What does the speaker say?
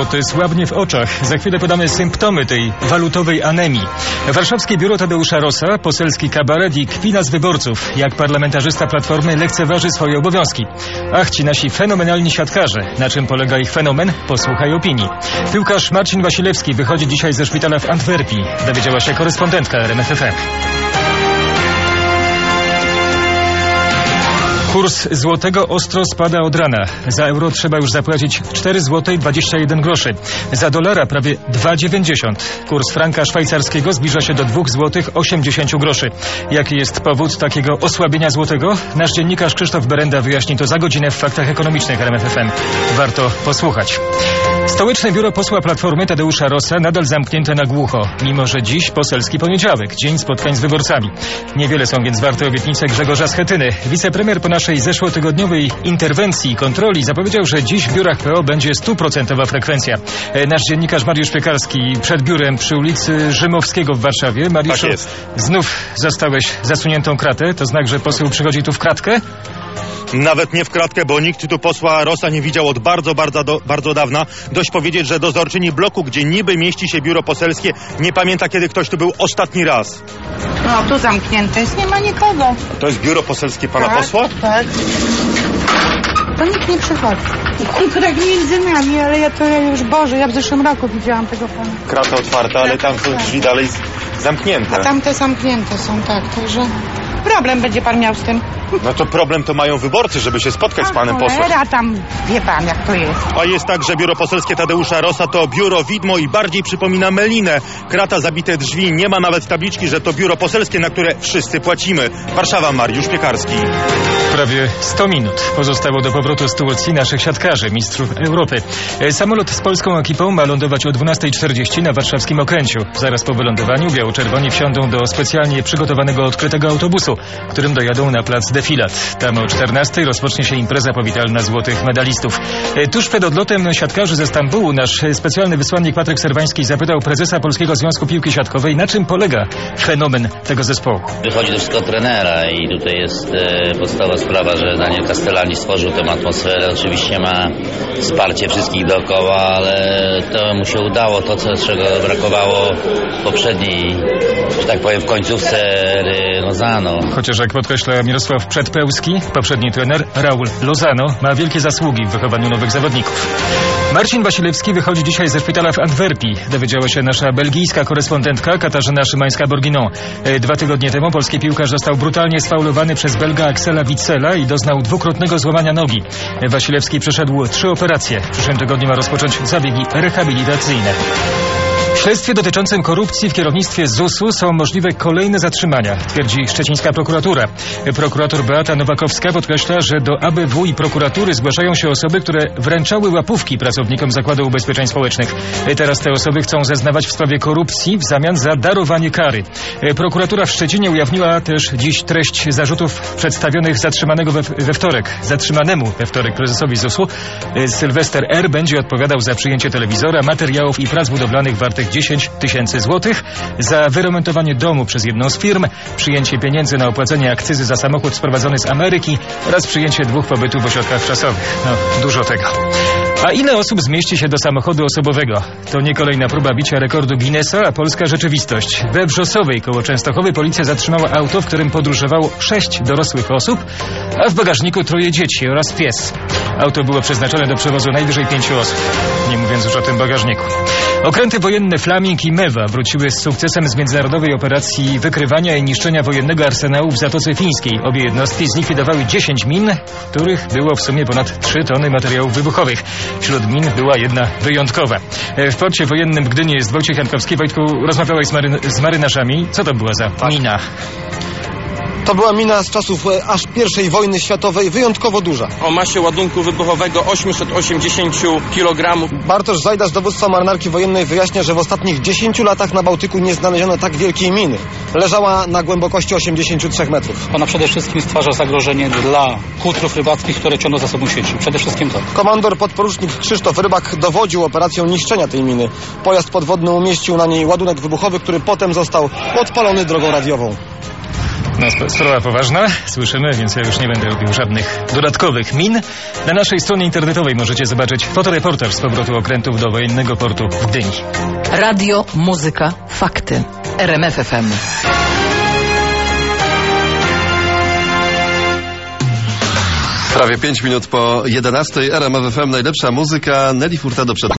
Samolot słabnie w oczach. Za chwilę podamy symptomy tej walutowej anemii. Warszawskie biuro Tadeusza Rossa, poselski kabaret i kpina z wyborców. Jak parlamentarzysta Platformy lekceważy swoje obowiązki. Ach, ci nasi fenomenalni siatkarze. Na czym polega ich fenomen? Posłuchaj opinii. Piłkarz Marcin Wasilewski wychodzi dzisiaj ze szpitala w Antwerpii. Dowiedziała się korespondentka RMF FM. Kurs złotego ostro spada od rana. Za euro trzeba już zapłacić 4 zł 21 groszy. Za dolara prawie 2,90. Kurs franka szwajcarskiego zbliża się do 2 zł 80 groszy. Jaki jest powód takiego osłabienia złotego? Nasz dziennikarz Krzysztof Berenda wyjaśni to za godzinę w Faktach Ekonomicznych RMF FM. Warto posłuchać. Stołeczne biuro posła Platformy Tadeusza Rossa nadal zamknięte na głucho, mimo że dziś poselski poniedziałek, dzień spotkań z wyborcami. Niewiele są więc warte obietnice Grzegorza Schetyny. Wicepremier po naszej zeszłotygodniowej interwencji i kontroli zapowiedział, że dziś w biurach PO będzie 100% frekwencja. Nasz dziennikarz Mariusz Piekarski przed biurem przy ulicy Rzymowskiego w Warszawie. Mariuszu, tak jest. Znów zastałeś zasuniętą kratę. To znak, że poseł przychodzi tu w kratkę? Nawet nie w kratkę, bo nikt tu posła Rossa nie widział od bardzo dawna. Dość powiedzieć, że dozorczyni bloku, gdzie niby mieści się biuro poselskie, nie pamięta, kiedy ktoś tu był ostatni raz. No, tu zamknięte jest, nie ma nikogo. To jest biuro poselskie pana posła? Tak. To nikt nie przychodzi. Tak między nami, ale ja już, Boże, ja w zeszłym roku widziałam tego pana. Krata otwarta, ale tam są drzwi dalej zamknięte. A tamte zamknięte są, tak, także problem będzie pan miał z tym. No to problem to mają wyborcy, żeby się spotkać z panem posłem. A tam wie pan, jak to jest. A jest tak, że biuro poselskie Tadeusza Rossa to biuro widmo i bardziej przypomina melinę. Krata, zabite drzwi, nie ma nawet tabliczki, że to biuro poselskie, na które wszyscy płacimy. Warszawa, Mariusz Piekarski. Prawie 100 minut pozostało do powrotu z Turcji naszych siatkarzy, mistrzów Europy. Samolot z polską ekipą ma lądować o 12:40 na warszawskim Okręciu. Zaraz po wylądowaniu biało-czerwoni wsiądą do specjalnie przygotowanego odkrytego autobusu, którym dojadą na plac Defilat. Tam o 14:00 rozpocznie się impreza powitalna złotych medalistów. Tuż przed odlotem siatkarzy ze Stambułu nasz specjalny wysłannik Patryk Serwański zapytał prezesa Polskiego Związku Piłki Siatkowej, na czym polega fenomen tego zespołu. Wychodzi do wszystko trenera i tutaj jest podstawowa sprawa, że Daniel Castellani stworzył tę atmosferę. Oczywiście ma wsparcie wszystkich dookoła, ale to mu się udało, to czego brakowało w poprzedniej, że tak powiem, w końcówce Lozano. Chociaż jak podkreśla Mirosław Przedpełski, poprzedni trener Raul Lozano ma wielkie zasługi w wychowaniu nowych zawodników. Marcin Wasilewski wychodzi dzisiaj ze szpitala w Antwerpii. Dowiedziała się nasza belgijska korespondentka Katarzyna Szymańska-Borginą. 2 tygodnie temu polski piłkarz został brutalnie sfaulowany przez Belga Axela Witsela i doznał 2-krotnego złamania nogi. Wasilewski przeszedł 3 operacje. W przyszłym tygodniu ma rozpocząć zabiegi rehabilitacyjne. W śledztwie dotyczącym korupcji w kierownictwie ZUS-u są możliwe kolejne zatrzymania, twierdzi szczecińska prokuratura. Prokurator Beata Nowakowska podkreśla, że do ABW i prokuratury zgłaszają się osoby, które wręczały łapówki pracownikom Zakładu Ubezpieczeń Społecznych. Teraz te osoby chcą zeznawać w sprawie korupcji w zamian za darowanie kary. Prokuratura w Szczecinie ujawniła też dziś treść zarzutów przedstawionych zatrzymanemu we wtorek prezesowi ZUS-u. Sylwester R. będzie odpowiadał za przyjęcie telewizora, materiałów i prac budowlanych wartych 10 000 złotych, za wyremontowanie domu przez jedną z firm, przyjęcie pieniędzy na opłacenie akcyzy za samochód sprowadzony z Ameryki oraz przyjęcie 2 pobytów w ośrodkach czasowych. No, dużo tego. A ile osób zmieści się do samochodu osobowego? To nie kolejna próba bicia rekordu Guinnessa, a polska rzeczywistość. We Wrzosowej koło Częstochowy policja zatrzymała auto, w którym podróżowało 6 dorosłych osób, a w bagażniku 3 dzieci oraz pies. Auto było przeznaczone do przewozu najwyżej 5 osób, nie mówiąc już o tym bagażniku. Okręty wojenne Flaming i Mewa wróciły z sukcesem z międzynarodowej operacji wykrywania i niszczenia wojennego arsenału w Zatoce Fińskiej. Obie jednostki zlikwidowały 10 min, w których było w sumie ponad 3 tony materiałów wybuchowych. Wśród min była jedna wyjątkowa. W porcie wojennym w Gdyni jest Wojciech Jankowski. Wojtku, rozmawiałeś z marynarzami. Co to była za mina? To była mina z czasów aż I wojny światowej, wyjątkowo duża. O masie ładunku wybuchowego 880 kg. Bartosz Zajda z dowództwa marynarki wojennej wyjaśnia, że w ostatnich 10 latach na Bałtyku nie znaleziono tak wielkiej miny. Leżała na głębokości 83 metrów. Ona przede wszystkim stwarza zagrożenie dla kutrów rybackich, które ciągną za sobą sieci. Przede wszystkim to. Komandor podporucznik Krzysztof Rybak dowodził operacją niszczenia tej miny. Pojazd podwodny umieścił na niej ładunek wybuchowy, który potem został podpalony drogą radiową. No, sprawa poważna, słyszymy, więc ja już nie będę robił żadnych dodatkowych min. Na naszej stronie internetowej możecie zobaczyć fotoreportaż z powrotu okrętów do wojennego portu w Gdyni. Radio, muzyka, fakty. RMF FM. Prawie 5 minut po 11. RMF FM, najlepsza muzyka. Nelly Furtado przed